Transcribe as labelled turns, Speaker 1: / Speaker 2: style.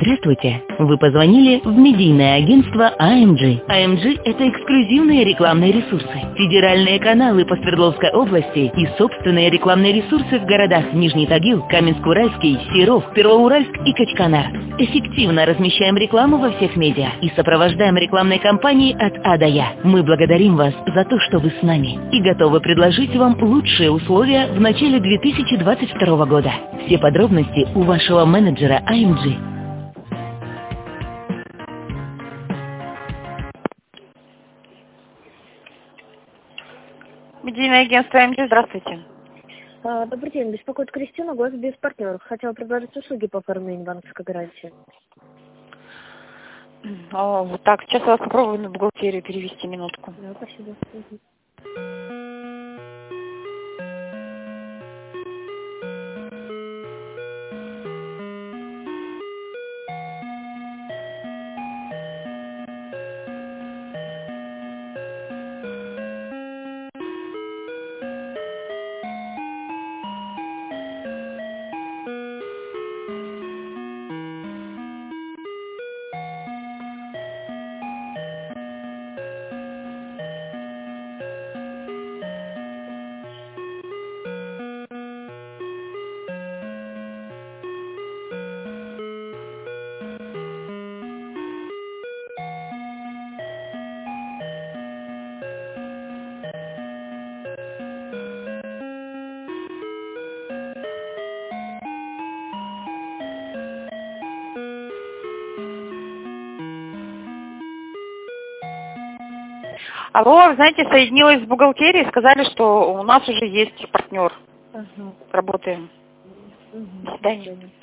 Speaker 1: Здравствуйте! Вы позвонили в медийное агентство AMG. AMG – это эксклюзивные рекламные ресурсы, федеральные каналы по Свердловской области и собственные рекламные ресурсы в городах Нижний Тагил, Каменск-Уральский, Серов, Первоуральск и Качканар. Эффективно размещаем рекламу во всех медиа и сопровождаем рекламной кампании от А до Я. Мы благодарим вас за то, что вы с нами и готовы предложить вам лучшие условия в начале 2022 года. Все подробности у вашего менеджера AMG.
Speaker 2: Медийное агентство AMG, здравствуйте.
Speaker 3: Добрый день, беспокоит Кристина, Госбиз партнер. Хотела предложить услуги по оформлению банковской гарантии.
Speaker 2: Так, сейчас я вас попробую на бухгалтерию перевести, минутку.
Speaker 3: Да, спасибо.
Speaker 2: Алло, знаете, соединилась с бухгалтерией, сказали, что у нас уже есть партнер.
Speaker 3: Ага.
Speaker 2: Работаем. До свидания.